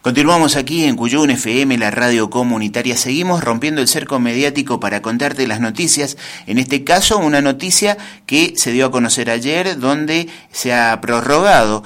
Continuamos aquí en Cuyún FM, la radio comunitaria. Seguimos rompiendo el cerco mediático para contarte las noticias. En este caso, una noticia que se dio a conocer ayer, donde se ha prorrogado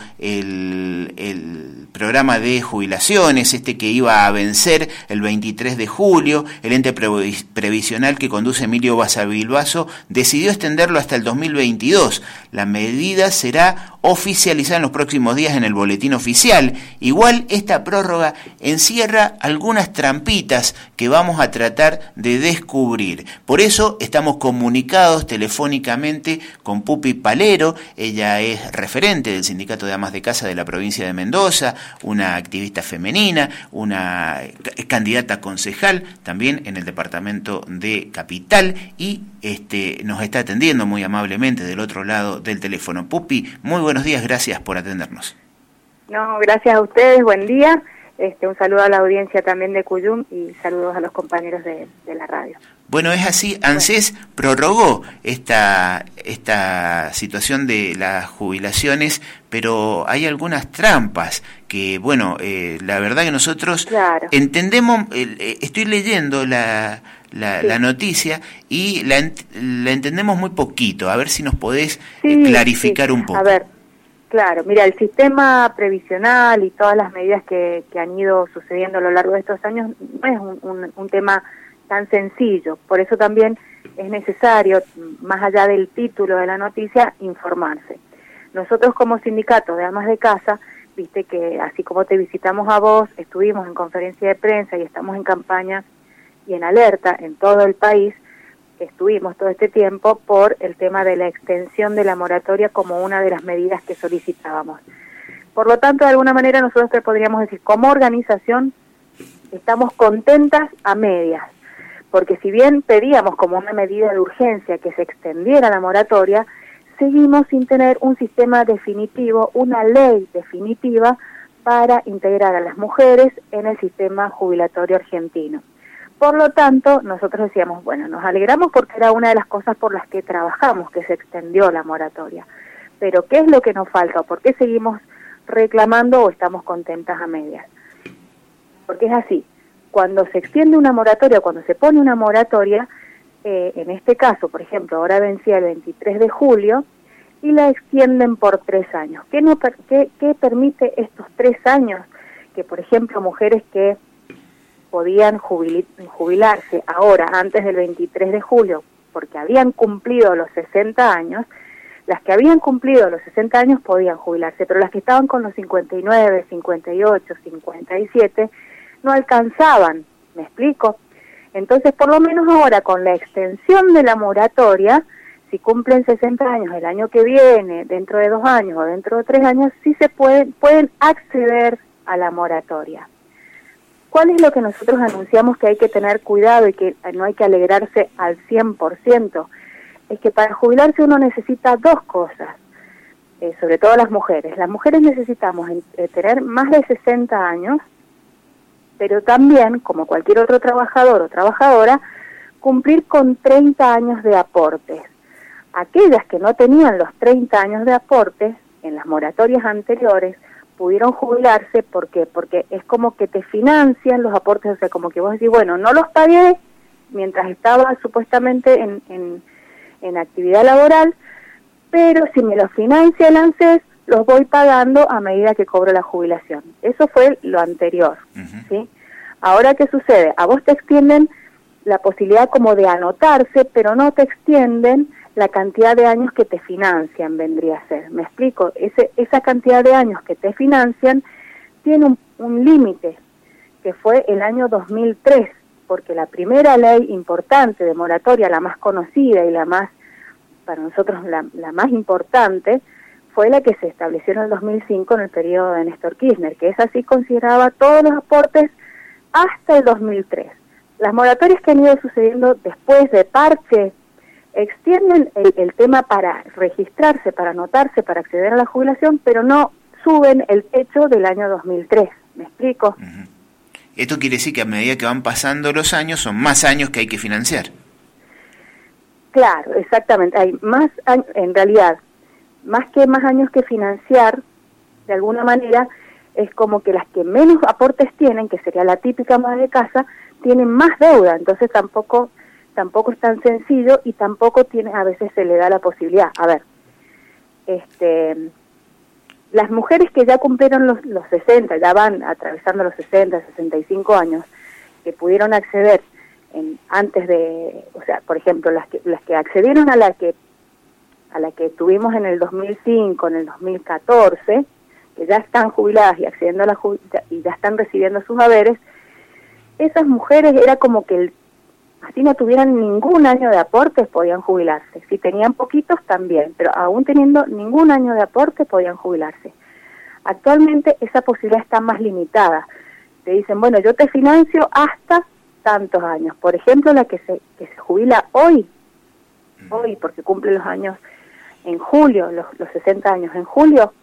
el programa de jubilaciones, que iba a vencer el 23 de julio. El ente previsional que conduce Emilio Basavilbaso decidió extenderlo hasta el 2022. La medida será oficializada en los próximos días en el boletín oficial. Igual esta prórroga encierra algunas trampitas que vamos a tratar de descubrir. Por eso estamos comunicados telefónicamente con Pupi Palero. Ella es referente del Sindicato de Amas de Casa de la provincia de Mendoza, una activista femenina, una candidata a concejal también en el departamento de Capital, y nos está atendiendo muy amablemente del otro lado del teléfono. Pupi, muy buenos días, gracias por atendernos. No, gracias a ustedes, buen día. Un saludo a la audiencia también de Cuyum y saludos a los compañeros de la radio. Bueno, es así, ANSES prorrogó esta situación de las jubilaciones, pero hay algunas trampas que, bueno, la verdad que nosotros entendemos, estoy leyendo la noticia y la entendemos muy poquito. A ver si nos podés clarificar un poco. A ver, claro, mira, el sistema previsional y todas las medidas que han ido sucediendo a lo largo de estos años no es un tema tan sencillo. Por eso también es necesario, más allá del título de la noticia, informarse. Nosotros como sindicato de amas de casa, viste que así como te visitamos a vos, estuvimos en conferencia de prensa y estamos en campaña y en alerta en todo el país, estuvimos todo este tiempo por el tema de la extensión de la moratoria como una de las medidas que solicitábamos. Por lo tanto, de alguna manera nosotros te podríamos decir, como organización, estamos contentas a medias, porque si bien pedíamos como una medida de urgencia que se extendiera la moratoria, seguimos sin tener un sistema definitivo, una ley definitiva para integrar a las mujeres en el sistema jubilatorio argentino. Por lo tanto, nosotros decíamos, bueno, nos alegramos porque era una de las cosas por las que trabajamos, que se extendió la moratoria. Pero, ¿qué es lo que nos falta? ¿O por qué seguimos reclamando o estamos contentas a medias? Porque es así, cuando se extiende una moratoria, cuando se pone una moratoria, en este caso, por ejemplo, ahora vencía el 23 de julio, y la extienden por 3 años. ¿Qué permite estos 3 años? Que, por ejemplo, mujeres que podían jubilarse ahora, antes del 23 de julio, porque habían cumplido los 60 años, las que habían cumplido los 60 años podían jubilarse, pero las que estaban con los 59, 58, 57, no alcanzaban, ¿me explico? Entonces, por lo menos ahora, con la extensión de la moratoria, si cumplen 60 años el año que viene, dentro de 2 años o dentro de 3 años, sí se pueden acceder a la moratoria. ¿Cuál es lo que nosotros anunciamos que hay que tener cuidado y que no hay que alegrarse al 100%? Es que para jubilarse uno necesita 2 cosas, sobre todo las mujeres. Las mujeres necesitamos tener más de 60 años, pero también, como cualquier otro trabajador o trabajadora, cumplir con 30 años de aportes. Aquellas que no tenían los 30 años de aportes en las moratorias anteriores pudieron jubilarse. ¿Por qué? Porque es como que te financian los aportes, o sea, como que vos decís, bueno, no los pagué mientras estaba supuestamente en actividad laboral, pero si me los financia el ANSES, los voy pagando a medida que cobro la jubilación. Eso fue lo anterior, ¿sí? Ahora, ¿qué sucede? A vos te extienden la posibilidad como de anotarse, pero no te extienden la cantidad de años que te financian, vendría a ser. ¿Me explico? Esa cantidad de años que te financian tiene un límite, que fue el año 2003, porque la primera ley importante de moratoria, la más conocida y la más, para nosotros la más importante, fue la que se estableció en el 2005 en el periodo de Néstor Kirchner, que esa sí consideraba todos los aportes hasta el 2003. Las moratorias que han ido sucediendo después de parche extienden el tema para registrarse, para anotarse, para acceder a la jubilación, pero no suben el techo del año 2003. ¿Me explico? Esto quiere decir que a medida que van pasando los años, son más años que hay que financiar. Claro, exactamente. Hay más años, en realidad, más años que financiar, de alguna manera, es como que las que menos aportes tienen, que sería la típica ama de casa, tienen más deuda, entonces tampoco es tan sencillo y tampoco a veces se le da la posibilidad. A ver, las mujeres que ya cumplieron los 60, ya van atravesando los 60, 65 años, que pudieron acceder antes de, o sea, por ejemplo, las que accedieron a la que tuvimos en el 2005, en el 2014, que ya están jubiladas y accediendo a y ya están recibiendo sus haberes, esas mujeres era como que así no tuvieran ningún año de aportes podían jubilarse. Si tenían poquitos también, pero aún teniendo ningún año de aporte podían jubilarse. Actualmente esa posibilidad está más limitada. Te dicen, bueno, yo te financio hasta tantos años. Por ejemplo, la que se jubila hoy, porque cumple los años en julio, los 60 años en julio,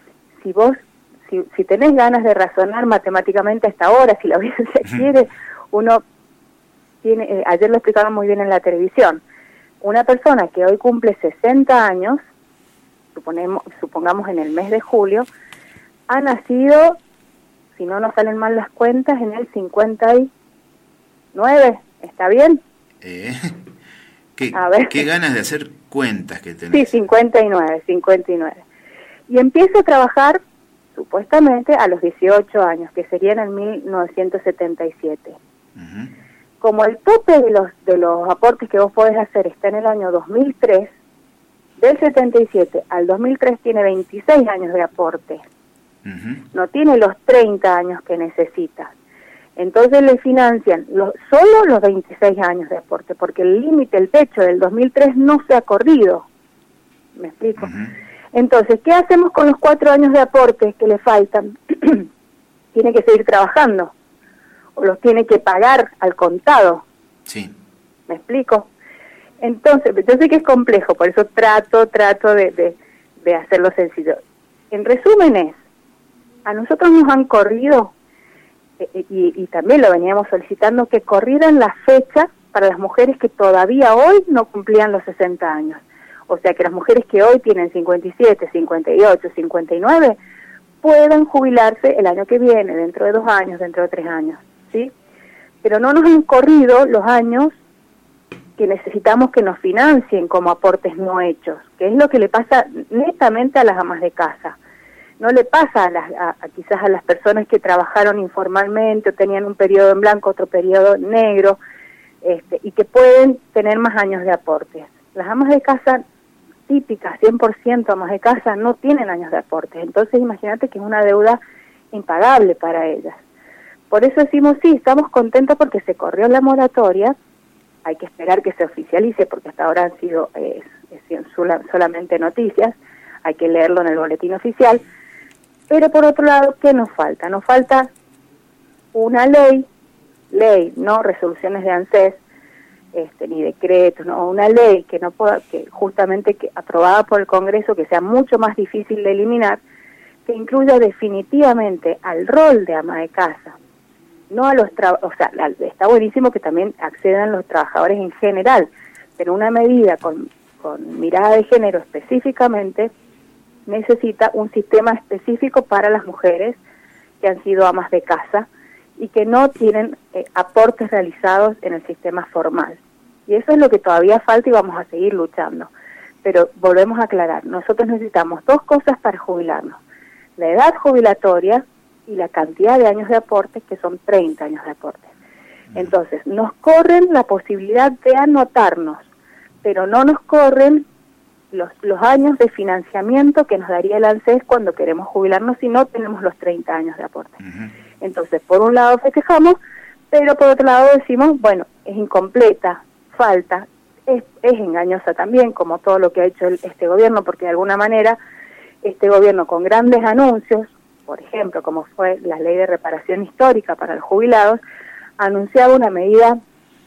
si tenés ganas de razonar matemáticamente a esta hora, si la audiencia quiere, uno tiene, ayer lo explicaron muy bien en la televisión, una persona que hoy cumple 60 años, supongamos en el mes de julio, ha nacido, si no nos salen mal las cuentas, en el 59, ¿está bien? ¿Qué ganas de hacer cuentas que tenés? Sí, 59. Y empiezo a trabajar, supuestamente, a los 18 años, que serían en 1977. Uh-huh. Como el tope de los aportes que vos podés hacer está en el año 2003, del 77 al 2003 tiene 26 años de aporte. Uh-huh. No tiene los 30 años que necesita. Entonces le financian solo los 26 años de aporte, porque el límite, el techo del 2003 no se ha corrido. ¿Me explico? Uh-huh. Entonces, ¿qué hacemos con los 4 años de aporte que le faltan? Tiene que seguir trabajando, o los tiene que pagar al contado. Sí. ¿Me explico? Entonces, yo sé que es complejo, por eso trato de hacerlo sencillo. En resumen a nosotros nos han corrido, y también lo veníamos solicitando, que corrieran las fechas para las mujeres que todavía hoy no cumplían los 60 años. O sea, que las mujeres que hoy tienen 57, 58, 59, puedan jubilarse el año que viene, dentro de 2 años, dentro de 3 años, ¿sí? Pero no nos han corrido los años que necesitamos que nos financien como aportes no hechos, que es lo que le pasa netamente a las amas de casa. No le pasa quizás a las personas que trabajaron informalmente o tenían un periodo en blanco, otro periodo negro, y que pueden tener más años de aportes. Las amas de casa típicas, 100% amas de casa, no tienen años de aportes. Entonces imagínate que es una deuda impagable para ellas. Por eso decimos, sí, estamos contentos porque se corrió la moratoria, hay que esperar que se oficialice porque hasta ahora han sido solamente noticias, hay que leerlo en el boletín oficial. Pero por otro lado, ¿qué nos falta? Nos falta una ley, no resoluciones de ANSES, ni decretos, no, una ley que justamente aprobada por el Congreso, que sea mucho más difícil de eliminar, que incluya definitivamente al rol de ama de casa, no a los está buenísimo que también accedan los trabajadores en general, pero una medida con mirada de género específicamente necesita un sistema específico para las mujeres que han sido amas de casa y que no tienen aportes realizados en el sistema formal. Y eso es lo que todavía falta y vamos a seguir luchando. Pero volvemos a aclarar, nosotros necesitamos 2 cosas para jubilarnos: la edad jubilatoria y la cantidad de años de aportes, que son 30 años de aportes. Entonces, nos corren la posibilidad de anotarnos, pero no nos corren los años de financiamiento que nos daría el ANSES cuando queremos jubilarnos si no tenemos los 30 años de aporte. Uh-huh. Entonces, por un lado festejamos, pero por otro lado decimos, bueno, es incompleta, falta, es engañosa también, como todo lo que ha hecho este gobierno, porque de alguna manera este gobierno con grandes anuncios, por ejemplo, como fue la ley de reparación histórica para los jubilados, anunciaba una medida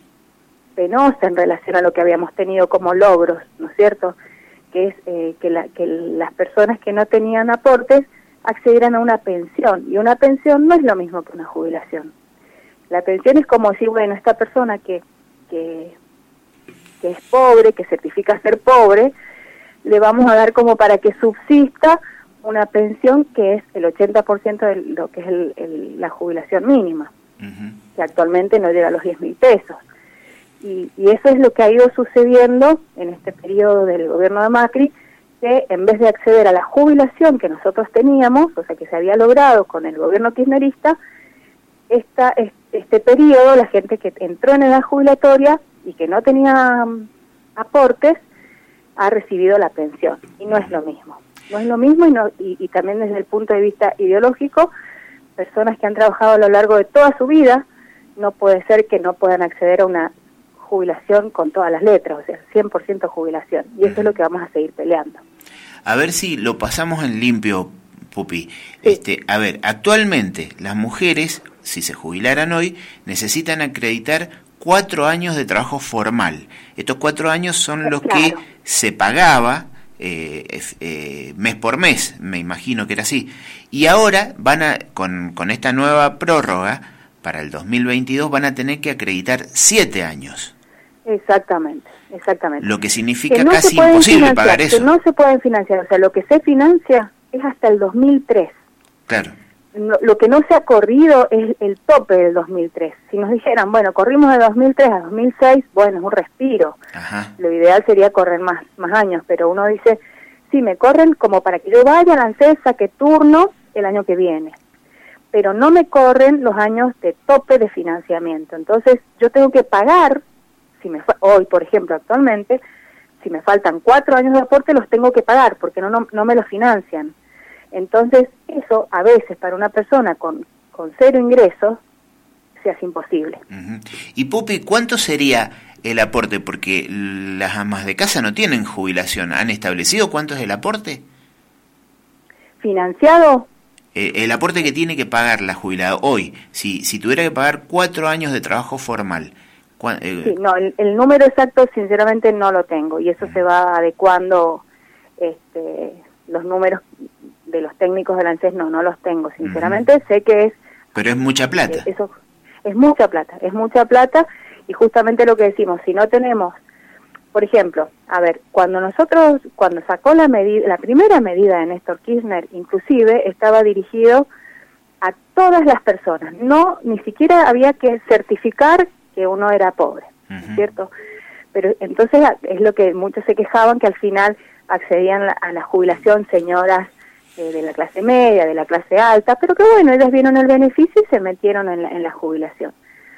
penosa en relación a lo que habíamos tenido como logros, ¿no es cierto?, que es que las personas que no tenían aportes accedieran a una pensión, y una pensión no es lo mismo que una jubilación. La pensión es como si, bueno, esta persona que es pobre, que certifica ser pobre, le vamos a dar como para que subsista una pensión que es el 80% de lo que es la jubilación mínima, que actualmente no llega a los 10.000 pesos. Y eso es lo que ha ido sucediendo en este periodo del gobierno de Macri, que en vez de acceder a la jubilación que nosotros teníamos, o sea, que se había logrado con el gobierno kirchnerista, este periodo, la gente que entró en edad jubilatoria y que no tenía aportes, ha recibido la pensión. Y no es lo mismo. No es lo mismo y también desde el punto de vista ideológico, personas que han trabajado a lo largo de toda su vida, no puede ser que no puedan acceder a una jubilación con todas las letras, o sea, 100% jubilación. Y eso es lo que vamos a seguir peleando. A ver si lo pasamos en limpio, Pupi. Sí. A ver, actualmente las mujeres, si se jubilaran hoy, necesitan acreditar 4 años de trabajo formal. Estos 4 años son los que se pagaba mes por mes, me imagino que era así. Y ahora con esta nueva prórroga, para el 2022 van a tener que acreditar 7 años. Exactamente. Lo que significa que no casi imposible pagar eso. Que no se pueden financiar, o sea, lo que se financia es hasta el 2003. Claro. Lo que no se ha corrido es el tope del 2003. Si nos dijeran, bueno, corrimos de 2003 a 2006, bueno, es un respiro. Ajá. Lo ideal sería correr más años, pero uno dice, sí, me corren como para que yo vaya, lance, saque turno el año que viene. Pero no me corren los años de tope de financiamiento. Entonces, yo tengo que pagar, hoy, por ejemplo, actualmente, si me faltan 4 años de aporte, los tengo que pagar, porque no me los financian. Entonces, eso a veces para una persona con 0 ingresos se hace imposible. Y Pupi, ¿cuánto sería el aporte? Porque las amas de casa no tienen jubilación. ¿Han establecido cuánto es el aporte? ¿Financiado? El aporte que tiene que pagar la jubilada hoy, si tuviera que pagar 4 años de trabajo formal. Sí, no, el número exacto sinceramente no lo tengo, y eso se va adecuando, los números de los técnicos del ANSES no los tengo, sinceramente. Sé que es... Pero es mucha plata. Eso es mucha plata, y justamente lo que decimos, si no tenemos, por ejemplo, a ver, cuando sacó la primera medida de Néstor Kirchner, inclusive estaba dirigido a todas las personas, ni siquiera había que certificar que uno era pobre, ¿cierto? Pero entonces es lo que muchos se quejaban, que al final accedían a la jubilación señoras de la clase media, de la clase alta, pero que bueno, ellos vieron el beneficio y se metieron en la jubilación.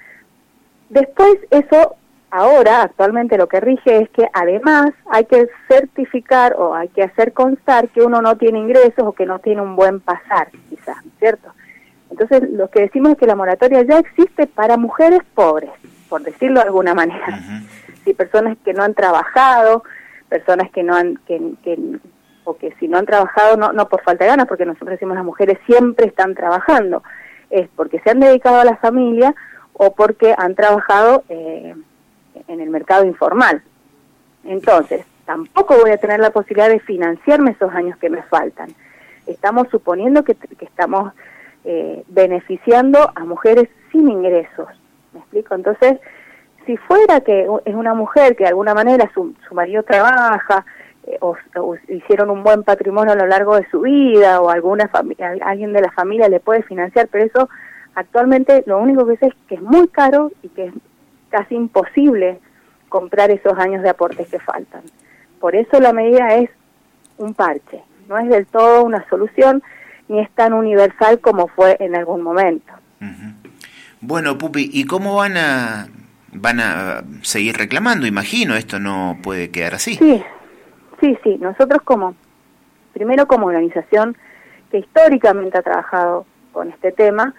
Después eso, ahora, actualmente lo que rige es que además hay que certificar o hay que hacer constar que uno no tiene ingresos o que no tiene un buen pasar, quizás, ¿cierto? Entonces lo que decimos es que la moratoria ya existe para mujeres pobres, por decirlo de alguna manera. Sí, personas que no han trabajado, personas que no han... o que si no han trabajado, no por falta de ganas, porque nosotros decimos las mujeres siempre están trabajando, es porque se han dedicado a la familia o porque han trabajado en el mercado informal. Entonces, tampoco voy a tener la posibilidad de financiarme esos años que me faltan. Estamos suponiendo que estamos beneficiando a mujeres sin ingresos. ¿Me explico? Entonces, si fuera que es una mujer que de alguna manera su marido trabaja, o hicieron un buen patrimonio a lo largo de su vida, o alguien de la familia le puede financiar, pero eso actualmente lo único que sé es que es muy caro y que es casi imposible comprar esos años de aportes que faltan. Por eso la medida es un parche, no es del todo una solución, ni es tan universal como fue en algún momento. Bueno, Pupi, ¿y cómo van a seguir reclamando? Imagino, esto no puede quedar así. Sí, nosotros primero como organización que históricamente ha trabajado con este tema,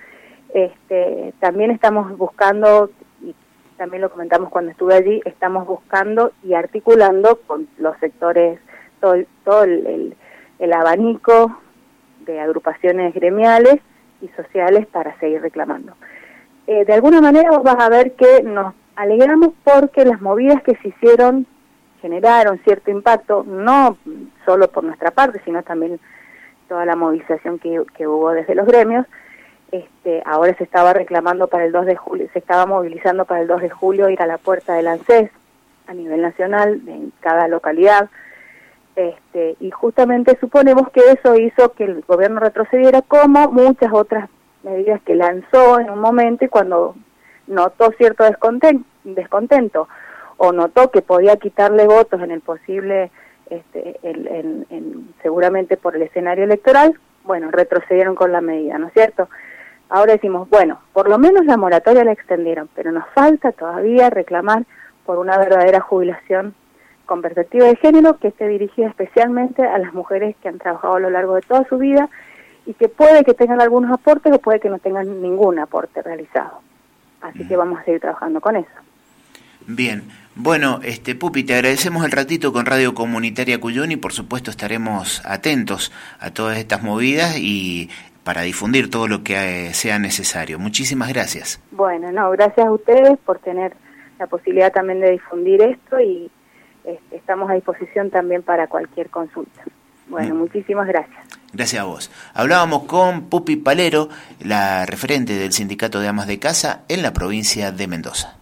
también estamos buscando, y también lo comentamos cuando estuve allí, estamos buscando y articulando con los sectores, todo el abanico de agrupaciones gremiales y sociales para seguir reclamando. De alguna manera vos vas a ver que nos alegramos porque las movidas que se hicieron generaron cierto impacto, no solo por nuestra parte, sino también toda la movilización que hubo desde los gremios. Ahora se estaba reclamando para el 2 de julio, se estaba movilizando para el 2 de julio ir a la puerta del ANSES a nivel nacional, en cada localidad. Y justamente suponemos que eso hizo que el gobierno retrocediera, como muchas otras medidas que lanzó en un momento, y cuando notó cierto descontento o notó que podía quitarle votos en el posible, seguramente por el escenario electoral, bueno, retrocedieron con la medida, ¿no es cierto? Ahora decimos, bueno, por lo menos la moratoria la extendieron, pero nos falta todavía reclamar por una verdadera jubilación con perspectiva de género, que esté dirigida especialmente a las mujeres que han trabajado a lo largo de toda su vida y que puede que tengan algunos aportes o puede que no tengan ningún aporte realizado. Así que vamos a seguir trabajando con eso. Bien, bueno, Pupi, te agradecemos el ratito con Radio Comunitaria Cuyón y por supuesto estaremos atentos a todas estas movidas y para difundir todo lo que sea necesario. Muchísimas gracias. Bueno, no, gracias a ustedes por tener la posibilidad también de difundir esto y estamos a disposición también para cualquier consulta. Bueno, muchísimas gracias. Gracias a vos. Hablábamos con Pupi Palero, la referente del Sindicato de Amas de Casa en la provincia de Mendoza.